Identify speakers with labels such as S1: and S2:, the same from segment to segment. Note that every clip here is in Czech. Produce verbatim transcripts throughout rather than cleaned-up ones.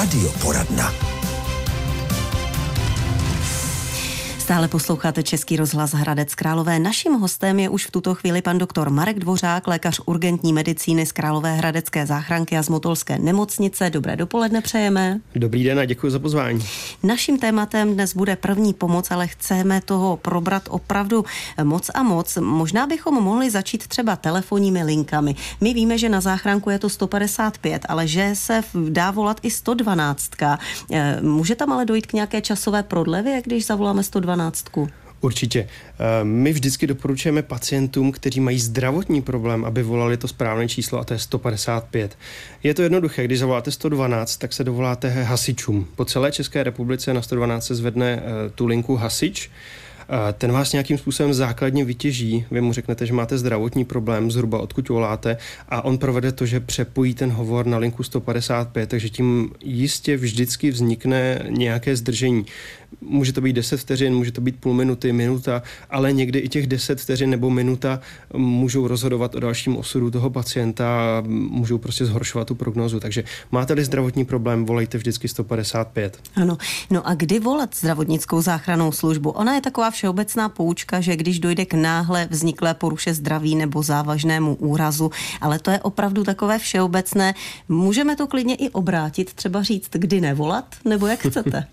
S1: Radioporadna.
S2: Stále posloucháte Český rozhlas Hradec Králové. Naším hostem je už v tuto chvíli pan doktor Marek Dvořák, lékař urgentní medicíny z Královéhradecké záchranky a z Motolské nemocnice. Dobré dopoledne přejeme.
S3: Dobrý den a děkuji za pozvání.
S2: Naším tématem dnes bude první pomoc, ale chceme toho probrat opravdu moc a moc. Možná bychom mohli začít třeba telefonními linkami. My víme, že na záchranku je to sto padesát pět, ale že se dá volat i sto dvanáct. Může tam ale dojít k nějaké časové prodlevě, když zavoláme sto dvanáct?
S3: Určitě. My vždycky doporučujeme pacientům, kteří mají zdravotní problém, aby volali to správné číslo, a to je sto padesát pět. Je to jednoduché, když zavoláte sto dvanáct, tak se dovoláte hasičům. Po celé České republice na sto dvanáct se zvedne tu linku hasič. Ten vás nějakým způsobem základně vytěží. Vy mu řeknete, že máte zdravotní problém, zhruba odkud voláte, a on provede to, že přepojí ten hovor na linku sto padesát pět, takže tím jistě vždycky vznikne nějaké zdržení. Může to být deset vteřin, může to být půl minuty, minuta, ale někdy i těch deset vteřin nebo minuta můžou rozhodovat o dalším osudu toho pacienta a můžou prostě zhoršovat tu prognózu. Takže máte-li zdravotní problém, volejte vždycky sto padesát pět.
S2: Ano. No a kdy volat zdravotnickou záchrannou službu? Ona je taková všeobecná poučka, že když dojde k náhle vzniklé poruše zdraví nebo závažnému úrazu, ale to je opravdu takové všeobecné. Můžeme to klidně i obrátit, třeba říct, kdy nevolat, nebo jak chcete?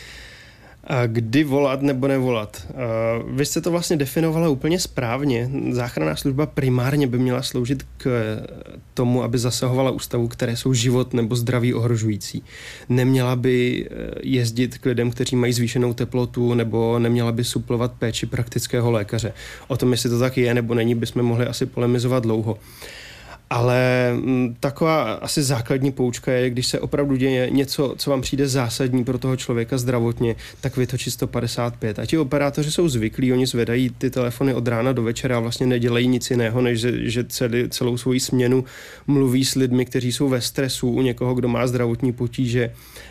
S3: A kdy volat nebo nevolat? Vy jste to vlastně definovala úplně správně. Záchranná služba primárně by měla sloužit k tomu, aby zasahovala u stavů, které jsou život nebo zdraví ohrožující. Neměla by jezdit k lidem, kteří mají zvýšenou teplotu, nebo neměla by suplovat péči praktického lékaře. O tom, jestli to tak je nebo není, bychom mohli asi polemizovat dlouho. Ale taková asi základní poučka je, když se opravdu děje něco, co vám přijde zásadní pro toho člověka zdravotně, tak vytočit sto padesát pět. A ti operátoři jsou zvyklí, oni zvedají ty telefony od rána do večera a vlastně nedělají nic jiného, než že, že celý, celou svoji směnu mluví s lidmi, kteří jsou ve stresu, u někoho, kdo má zdravotní potíže,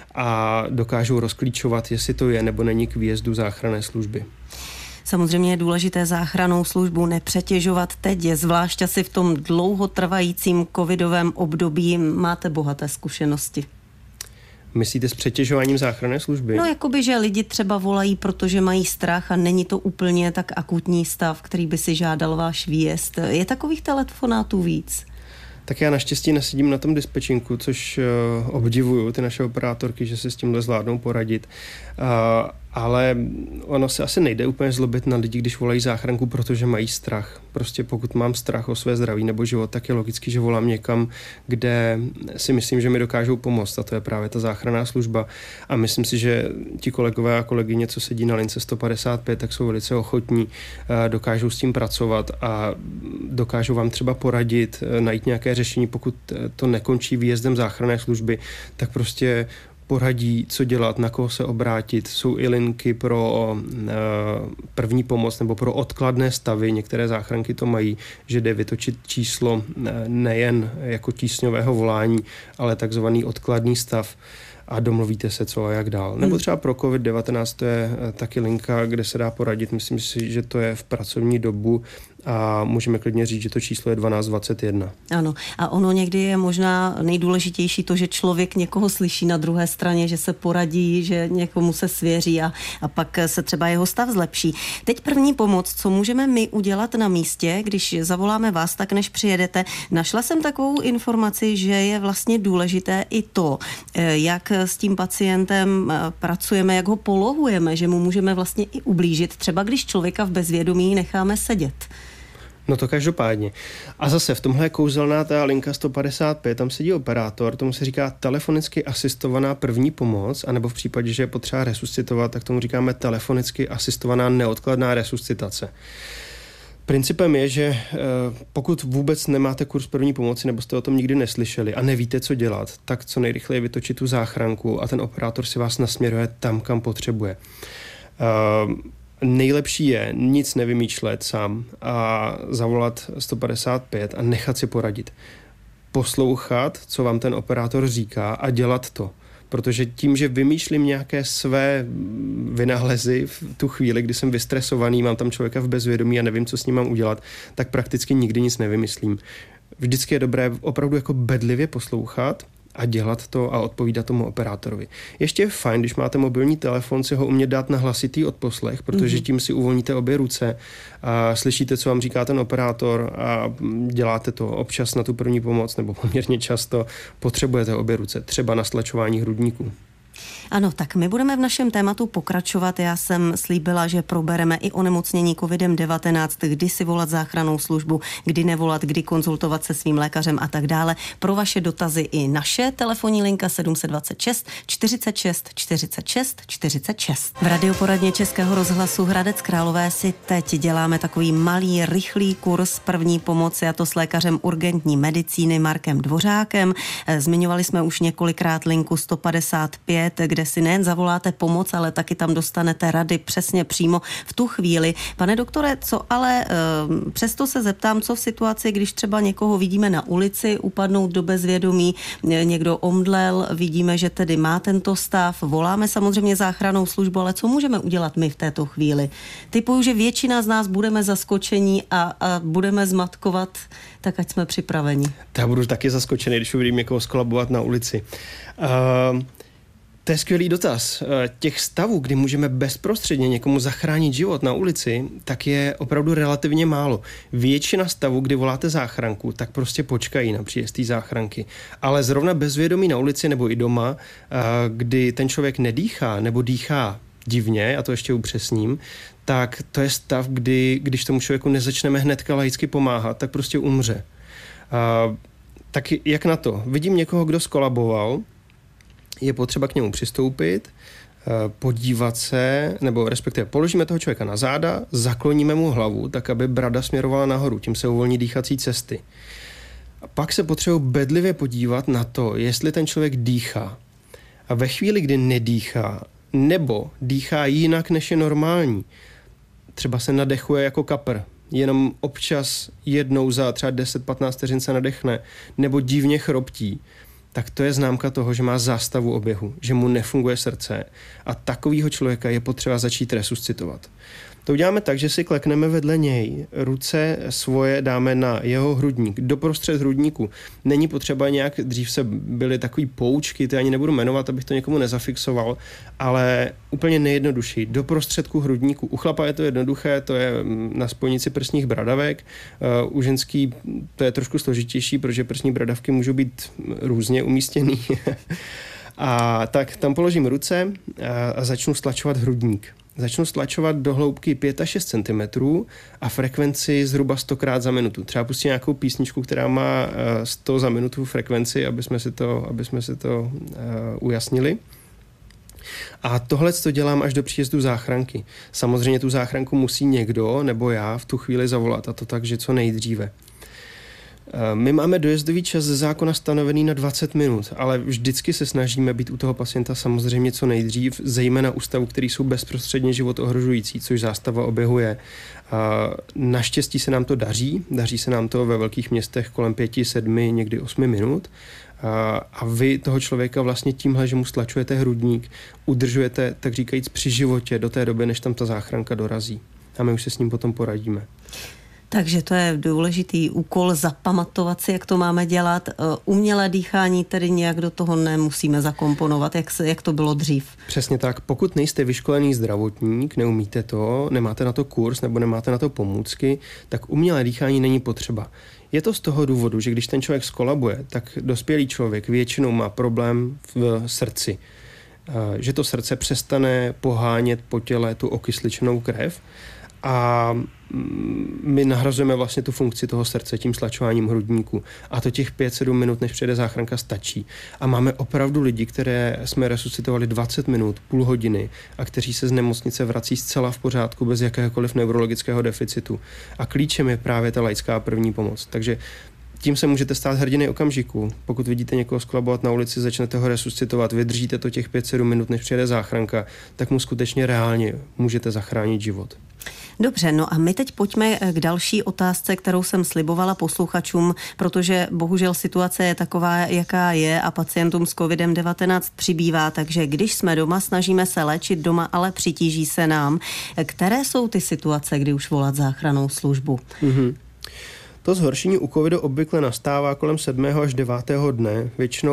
S3: a dokážou rozklíčovat, jestli to je nebo není k výjezdu záchranné služby.
S2: Samozřejmě je důležité záchrannou službu nepřetěžovat teď, zvlášť asi v tom dlouhotrvajícím covidovém období. Máte bohaté zkušenosti.
S3: Myslíte s přetěžováním záchranné služby?
S2: No, jakoby, že lidi třeba volají, protože mají strach a není to úplně tak akutní stav, který by si žádal váš výjezd. Je takových telefonátů víc?
S3: Tak já naštěstí nesedím na tom dispečinku, což uh, obdivuju ty naše operátorky, že se s tímhle zvládnou poradit. Uh, ale ono se asi nejde úplně zlobit na lidi, když volají záchranku, protože mají strach. Prostě pokud mám strach o své zdraví nebo život, tak je logicky, že volám někam, kde si myslím, že mi dokážou pomoct, a to je právě ta záchranná služba. A myslím si, že ti kolegové a kolegyně, co sedí na lince sto padesát pět, tak jsou velice ochotní, dokážou s tím pracovat a dokážou vám třeba poradit, najít nějaké řešení. Pokud to nekončí výjezdem záchranné služby, tak prostě poradí, co dělat, na koho se obrátit. Jsou i linky pro uh, první pomoc nebo pro odkladné stavy. Některé záchranky to mají, že jde vytočit číslo uh, nejen jako tísňového volání, ale takzvaný odkladný stav, a domluvíte se, co a jak dál. Nebo třeba pro covid devatenáct to je taky linka, kde se dá poradit. Myslím si, že to je v pracovní dobu a můžeme klidně říct, že to číslo je dvanáct dvacet jedna.
S2: Ano, a ono někdy je možná nejdůležitější to, že člověk někoho slyší na druhé straně, že se poradí, že někomu se svěří a, a pak se třeba jeho stav zlepší. Teď první pomoc, co můžeme my udělat na místě, když zavoláme vás, tak než přijedete. Našla jsem takovou informaci, že je vlastně důležité i to, jak s tím pacientem pracujeme, jak ho polohujeme, že mu můžeme vlastně i ublížit, třeba když člověka v bezvědomí necháme sedět.
S3: No to každopádně. A zase v tomhle je kouzelná ta linka sto padesát pět, tam sedí operátor, tomu se říká telefonicky asistovaná první pomoc, anebo v případě, že je potřeba resuscitovat, tak tomu říkáme telefonicky asistovaná neodkladná resuscitace. Principem je, že pokud vůbec nemáte kurz první pomoci nebo jste o tom nikdy neslyšeli a nevíte, co dělat, tak co nejrychleji vytočit tu záchranku a ten operátor si vás nasměruje tam, kam potřebuje. Nejlepší je nic nevymýšlet sám a zavolat sto padesát pět a nechat si poradit. Poslouchat, co vám ten operátor říká, a dělat to. Protože tím, že vymýšlím nějaké své vynálezy v tu chvíli, kdy jsem vystresovaný, mám tam člověka v bezvědomí a nevím, co s ním mám udělat, tak prakticky nikdy nic nevymyslím. Vždycky je dobré opravdu jako bedlivě poslouchat a dělat to a odpovídat tomu operátorovi. Ještě je fajn, když máte mobilní telefon, si ho umět dát na hlasitý odposlech, protože tím si uvolníte obě ruce a slyšíte, co vám říká ten operátor a děláte to občas na tu první pomoc nebo poměrně často potřebujete obě ruce, třeba na stlačování hrudníků.
S2: Ano, tak my budeme v našem tématu pokračovat. Já jsem slíbila, že probereme i onemocnění kovidem devatenáct, kdy si volat záchrannou službu, kdy nevolat, kdy konzultovat se svým lékařem a tak dále. Pro vaše dotazy i naše telefonní linka sedm dva šest, čtyřicet šest, čtyřicet šest, čtyřicet šest. V radioporadně Českého rozhlasu Hradec Králové si teď děláme takový malý, rychlý kurz první pomoci, a to s lékařem urgentní medicíny Markem Dvořákem. Zmiňovali jsme už několikrát linku sto padesát pět, kde si nejen zavoláte pomoc, ale taky tam dostanete rady přesně přímo v tu chvíli. Pane doktore, co ale e, přesto se zeptám, co v situaci, když třeba někoho vidíme na ulici upadnout do bezvědomí, někdo omdlel, vidíme, že tedy má tento stav, voláme samozřejmě záchrannou službu, ale co můžeme udělat my v této chvíli? Typuju, že většina z nás budeme zaskočení a, a budeme zmatkovat, tak ať jsme připraveni.
S3: Já budu taky zaskočený, když uvidím někoho skolabovat na ulici. Uh... To je skvělý dotaz. Těch stavů, kdy můžeme bezprostředně někomu zachránit život na ulici, tak je opravdu relativně málo. Většina stavů, kdy voláte záchranku, tak prostě počkají na příjezd té záchranky. Ale zrovna bezvědomí na ulici nebo i doma, kdy ten člověk nedýchá nebo dýchá divně, a to ještě upřesním, tak to je stav, kdy, když tomu člověku nezačneme hnedka laicky pomáhat, tak prostě umře. Tak jak na to? Vidím někoho, kdo skolaboval, je potřeba k němu přistoupit, podívat se, nebo respektive položíme toho člověka na záda, zakloníme mu hlavu, tak aby brada směrovala nahoru, tím se uvolní dýchací cesty. A pak se potřebuji bedlivě podívat na to, jestli ten člověk dýchá. A ve chvíli, kdy nedýchá, nebo dýchá jinak, než je normální, třeba se nadechuje jako kapr, jenom občas jednou za třeba deset patnáct vteřin se nadechne, nebo divně chroptí, tak to je známka toho, že má zástavu oběhu, že mu nefunguje srdce a takovýho člověka je potřeba začít resuscitovat. To uděláme tak, že si klekneme vedle něj, ruce svoje dáme na jeho hrudník, doprostřed hrudníku. Není potřeba nějak, dřív se byly takový poučky, ty ani nebudu jmenovat, abych to někomu nezafixoval, ale úplně nejjednodušší, doprostředku hrudníku. U chlapa je to jednoduché, to je na spojnici prsních bradavek, u ženský to je trošku složitější, protože prsní bradavky můžou být různě umístěný. A tak tam položím ruce a začnu stlačovat hrudník. Začnu stlačovat do hloubky pět až šest centimetrů a frekvenci zhruba stokrát za minutu. Třeba pustím nějakou písničku, která má sto za minutu frekvenci, aby jsme si to, aby jsme si to uh, ujasnili. A tohle to dělám až do příjezdu záchranky. Samozřejmě tu záchranku musí někdo nebo já v tu chvíli zavolat, a to tak, že co nejdříve. My máme dojezdový čas ze zákona stanovený na dvacet minut, ale vždycky se snažíme být u toho pacienta samozřejmě co nejdřív, zejména u stavů, který jsou bezprostředně život ohrožující, což zástava oběhu je. Naštěstí se nám to daří, daří se nám to ve velkých městech kolem pěti, sedmi, někdy osmi minut. A vy toho člověka vlastně tímhle, že mu stlačujete hrudník, udržujete, tak říkajíc, při životě do té doby, než tam ta záchranka dorazí. A my už se s ním potom poradíme.
S2: Takže to je důležitý úkol zapamatovat si, jak to máme dělat. Umělé dýchání tedy nějak do toho nemusíme zakomponovat, jak, se, jak to bylo dřív.
S3: Přesně tak. Pokud nejste vyškolený zdravotník, neumíte to, nemáte na to kurz nebo nemáte na to pomůcky, tak umělé dýchání není potřeba. Je to z toho důvodu, že když ten člověk skolabuje, tak dospělý člověk většinou má problém v srdci. Že to srdce přestane pohánět po těle tu okysličenou krev a my nahrazujeme vlastně tu funkci toho srdce tím stlačováním hrudníku. A to těch pět sedm minut, než přijde záchranka, stačí. A máme opravdu lidi, které jsme resuscitovali dvacet minut, půl hodiny a kteří se z nemocnice vrací zcela v pořádku bez jakéhokoliv neurologického deficitu. A klíčem je právě ta laická první pomoc. Takže tím se můžete stát hrdiny okamžiku. Pokud vidíte někoho skolabovat na ulici, začnete ho resuscitovat, vydržíte to těch pět sedm minut, než přijde záchranka, tak mu skutečně reálně můžete zachránit život.
S2: Dobře, no a my teď pojďme k další otázce, kterou jsem slibovala posluchačům, protože bohužel situace je taková, jaká je a pacientům s kovidem devatenáct přibývá, takže když jsme doma, snažíme se léčit doma, ale přitíží se nám. Které jsou ty situace, kdy už volat záchrannou službu?
S3: Mm-hmm. To zhoršení u covidu obvykle nastává kolem sedmého až devátého dne. Většinou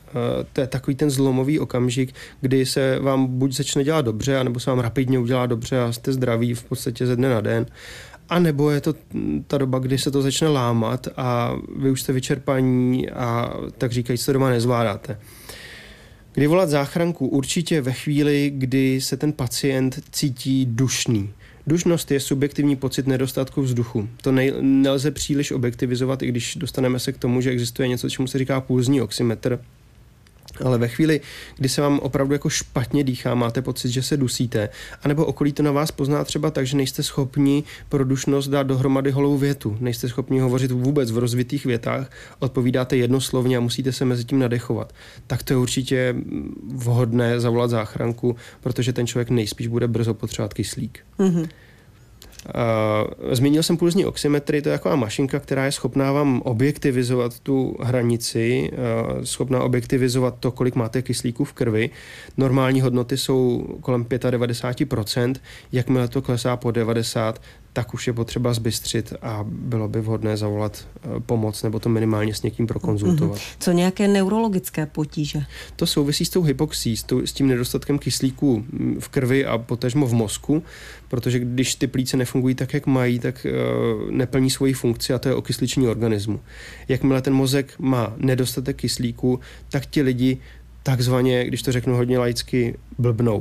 S3: To je takový ten zlomový okamžik, kdy se vám buď začne dělat dobře, anebo se vám rapidně udělá dobře a jste zdraví v podstatě ze dne na den. A nebo je to ta doba, kdy se to začne lámat a vy už jste vyčerpaní a tak říkajíc to doma nezvládáte. Kdy volat záchranku? Určitě ve chvíli, kdy se ten pacient cítí dušný. Dušnost je subjektivní pocit nedostatku vzduchu. To nej, nelze příliš objektivizovat, i když dostaneme se k tomu, že existuje něco, čemu se říká pulzní oximetr. Ale ve chvíli, kdy se vám opravdu jako špatně dýchá, máte pocit, že se dusíte, anebo okolí to na vás pozná třeba tak, že nejste schopni pro dušnost dát dohromady holou větu, nejste schopni hovořit vůbec v rozvitých větách, odpovídáte jednoslovně a musíte se mezi tím nadechovat, tak to je určitě vhodné zavolat záchranku, protože ten člověk nejspíš bude brzo potřebovat kyslík. Mm-hmm. Uh, zmínil jsem pulzní oximetry, to je taková mašinka, která je schopná vám objektivizovat tu hranici, uh, schopná objektivizovat to, kolik máte kyslíku v krvi. Normální hodnoty jsou kolem devadesát pět procent, jakmile to klesá po devadesát procent, tak už je potřeba zbystřit a bylo by vhodné zavolat uh, pomoc nebo to minimálně s někým prokonzultovat. Mm-hmm.
S2: Co nějaké neurologické potíže?
S3: To souvisí s tou hypoxí, s, tou, s tím nedostatkem kyslíku v krvi a potažmo v mozku, protože když ty plíce nefungují tak, jak mají, tak uh, neplní svoji funkci a to je okysličení organismu. Jakmile ten mozek má nedostatek kyslíku, tak ti lidi takzvaně, když to řeknu hodně laicky, blbnou.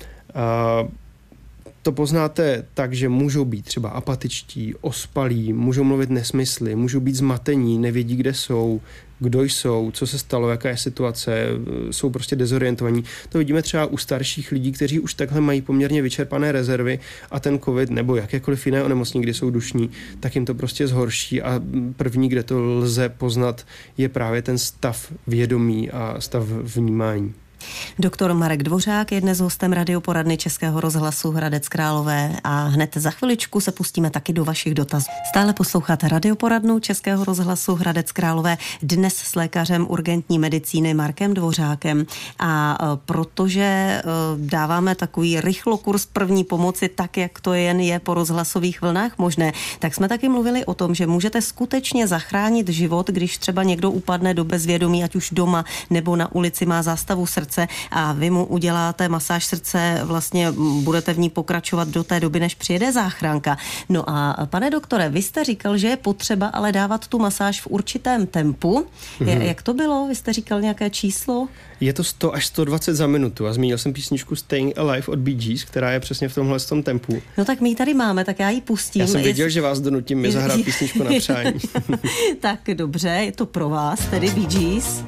S3: Uh, To poznáte tak, že můžou být třeba apatičtí, ospalí, můžou mluvit nesmysly, můžou být zmatení, nevědí, kde jsou, kdo jsou, co se stalo, jaká je situace, jsou prostě dezorientovaní. To vidíme třeba u starších lidí, kteří už takhle mají poměrně vyčerpané rezervy a ten covid nebo jakékoliv jiné onemocnění, kdy jsou dušní, tak jim to prostě zhorší a první, kde to lze poznat, je právě ten stav vědomí a stav vnímání.
S2: Doktor Marek Dvořák je dnes hostem radioporadny Českého rozhlasu Hradec Králové a hned za chviličku se pustíme taky do vašich dotazů. Stále posloucháte radioporadnu Českého rozhlasu Hradec Králové dnes s lékařem urgentní medicíny Markem Dvořákem a protože dáváme takový rychlokurs první pomoci tak, jak to jen je po rozhlasových vlnách možné, tak jsme taky mluvili o tom, že můžete skutečně zachránit život, když třeba někdo upadne do bezvědomí, ať už doma nebo na ulici, má zástavu srdce a vy mu uděláte masáž srdce, vlastně budete v ní pokračovat do té doby, než přijede záchranka. No a pane doktore, vy jste říkal, že je potřeba ale dávat tu masáž v určitém tempu. Mm-hmm. Jak to bylo? Vy jste říkal nějaké číslo?
S3: Je to sto až sto dvacet za minutu a zmínil jsem písničku Staying Alive od Bee Gees, která je přesně v tomhle tom tempu.
S2: No tak my ji tady máme, tak já ji pustím.
S3: Já jsem věděl, Jest... že vás donutím mi zahrát písničku na přání.
S2: Tak dobře, je to pro vás, tedy Bee Gees.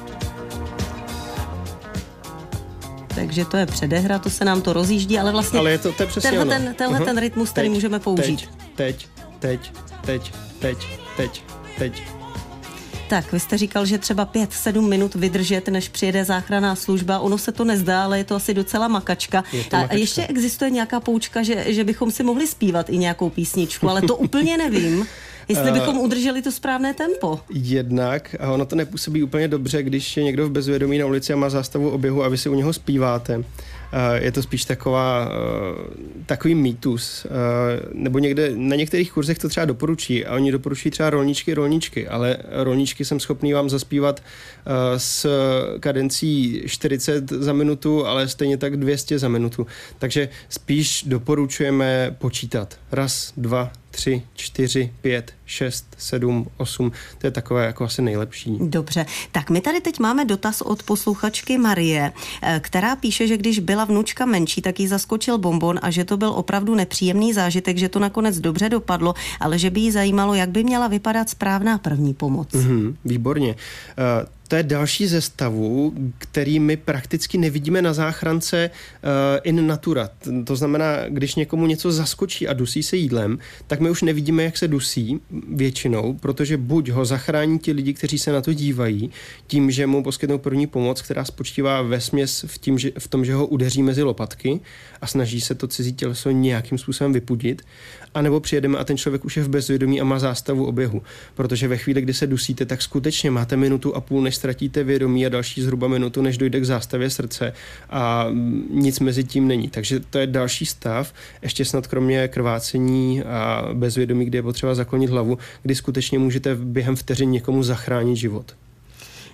S2: Takže to je předehra, to se nám to rozjíždí, ale vlastně
S3: ale je to, to je přesně
S2: tenhle,
S3: ono.
S2: ten, tenhle uh-huh. ten rytmus, který můžeme použít.
S3: Teď, teď, teď, teď, teď, teď.
S2: Tak, vy jste říkal, že třeba pět sedm minut vydržet, než přijede záchranná služba. Ono se to nezdá, ale je to asi docela makačka.
S3: To
S2: a
S3: makačka.
S2: Ještě existuje nějaká poučka, že, že bychom si mohli zpívat i nějakou písničku, ale to úplně nevím. Jestli bychom udrželi to správné tempo.
S3: Jednak, a ono to nepůsobí úplně dobře, když je někdo v bezvědomí na ulici a má zástavu oběhu a vy si u něho zpíváte. Je to spíš taková, takový mýtus. Nebo někde, na některých kurzech to třeba doporučí a oni doporučují třeba rolničky, rolničky, ale rolničky jsem schopný vám zaspívat s kadencí čtyřicet za minutu, ale stejně tak dvě stě za minutu. Takže spíš doporučujeme počítat. Raz, dva, tři, čtyři, pět, šest, sedm, osm. To je takové jako asi nejlepší.
S2: Dobře. Tak my tady teď máme dotaz od posluchačky Marie, která píše, že když byla vnučka menší, tak jí zaskočil bonbon a že to byl opravdu nepříjemný zážitek, že to nakonec dobře dopadlo, ale že by jí zajímalo, jak by měla vypadat správná první pomoc.
S3: Mm-hmm, výborně. Uh, To je další ze stavů, který my prakticky nevidíme na záchrance uh, in natura. To znamená, když někomu něco zaskočí a dusí se jídlem, tak my už nevidíme, jak se dusí většinou, protože buď ho zachrání ti lidi, kteří se na to dívají, tím, že mu poskytnou první pomoc, která spočívá vesměs v, tím, že, v tom, že ho udeří mezi lopatky a snaží se to cizí těleso nějakým způsobem vypudit, anebo přijedeme a ten člověk už je v bezvědomí a má zástavu oběhu. Protože ve chvíli, kdy se dusíte, tak skutečně máte minutu a půl, než ztratíte vědomí a další zhruba minutu, než dojde k zástavě srdce a nic mezi tím není. Takže to je další stav, ještě snad kromě krvácení a bezvědomí, kdy je potřeba zaklonit hlavu, kdy skutečně můžete během vteřin někomu zachránit život.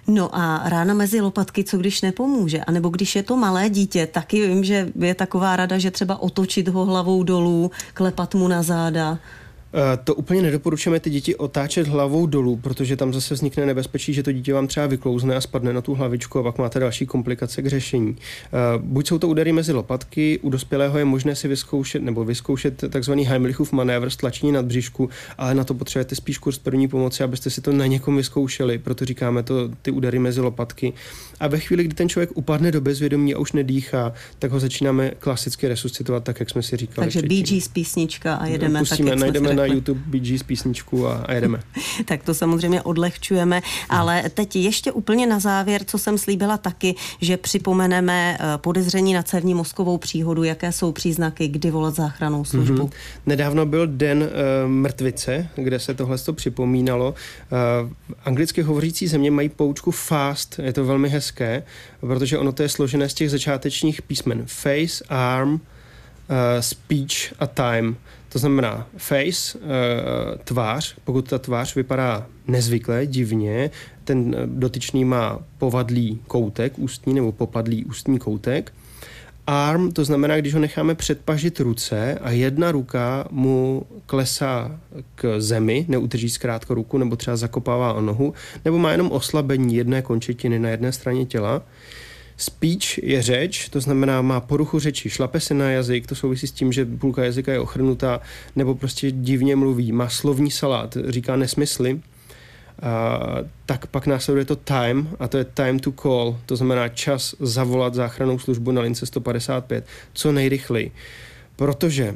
S2: No a rána mezi lopatky, co když nepomůže? A nebo když je to malé dítě, taky vím, že je taková rada, že třeba otočit ho hlavou dolů, klepat mu na záda.
S3: To úplně nedoporučujeme ty děti otáčet hlavou dolů, protože tam zase vznikne nebezpečí, že to dítě vám třeba vyklouzne a spadne na tu hlavičku a pak máte další komplikace k řešení. Buď jsou to údery mezi lopatky, u dospělého je možné si vyzkoušet nebo vyzkoušet takzvaný Heimlichův manévr stlačení nad břišku, ale na to potřebujete spíš kurz první pomoci, abyste si to na někom vyzkoušeli, proto říkáme to ty údery mezi lopatky. A ve chvíli, kdy ten člověk upadne do bezvědomí a už nedýchá, tak ho začínáme klasicky resuscitovat, tak jak jsme si říkali.
S2: Takže Bee Gees písnička a jedeme.
S3: Pustíme,
S2: tak,
S3: najdeme na YouTube Bee Gees písničku a, a jedeme.
S2: Tak to samozřejmě odlehčujeme, ale teď ještě úplně na závěr, co jsem slíbila taky, že připomeneme podezření na cévní mozkovou příhodu, jaké jsou příznaky, kdy volat záchrannou službu. Mm-hmm.
S3: Nedávno byl den uh, mrtvice, kde se tohle to připomínalo. Uh, anglicky hovořící země mají poučku FAST, je to velmi hezké, protože ono to je složené z těch začátečních písmen face, arm, uh, speech a time. To znamená face, e, tvář, pokud ta tvář vypadá nezvykle, divně, ten dotyčný má povadlý koutek ústní nebo popadlý ústní koutek. Arm, to znamená, když ho necháme předpažit ruce a jedna ruka mu klesá k zemi, neudrží zkrátka ruku nebo třeba zakopává o nohu, nebo má jenom oslabení jedné končetiny na jedné straně těla. Speech je řeč, to znamená má poruchu řeči, šlape se na jazyk, to souvisí s tím, že půlka jazyka je ochrnutá, nebo prostě divně mluví, má slovní salát, říká nesmysly. A, tak pak následuje to time, a to je time to call, to znamená čas zavolat záchrannou službu na lince sto padesát pět, co nejrychleji. Protože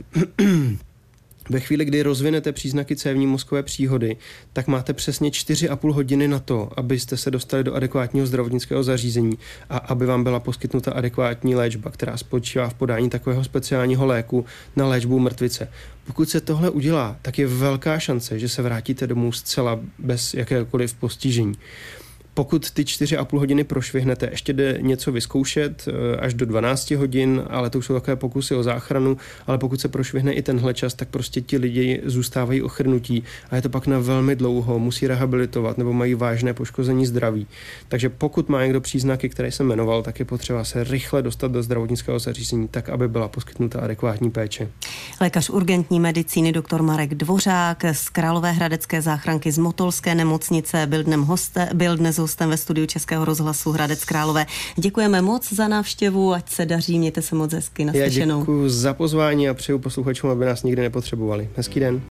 S3: ve chvíli, kdy rozvinete příznaky cévní mozkové příhody, tak máte přesně čtyři a půl hodiny na to, abyste se dostali do adekvátního zdravotnického zařízení a aby vám byla poskytnuta adekvátní léčba, která spočívá v podání takového speciálního léku na léčbu mrtvice. Pokud se tohle udělá, tak je velká šance, že se vrátíte domů zcela bez jakéhokoliv postižení. Pokud ty čtyři a půl hodiny prošvihnete, ještě jde něco vyzkoušet až do dvanáct hodin, ale to už jsou takové pokusy o záchranu, ale pokud se prošvihne i tenhle čas, tak prostě ti lidi zůstávají ochrnutí a je to pak na velmi dlouho, musí rehabilitovat nebo mají vážné poškození zdraví. Takže pokud má někdo příznaky, které jsem jmenoval, tak je potřeba se rychle dostat do zdravotnického zařízení, tak aby byla poskytnuta adekvátní péče.
S2: Lékař urgentní medicíny doktor Marek Dvořák z Královéhradecké záchranky z Motolské nemocnice byl dnes hostem, byl dnes hostem ve studiu Českého rozhlasu Hradec Králové. Děkujeme moc za návštěvu, ať se daří, mějte se moc hezky, naslyšenou.
S3: Já děkuji za pozvání a přeju posluchačům, aby nás nikdy nepotřebovali. Hezký den.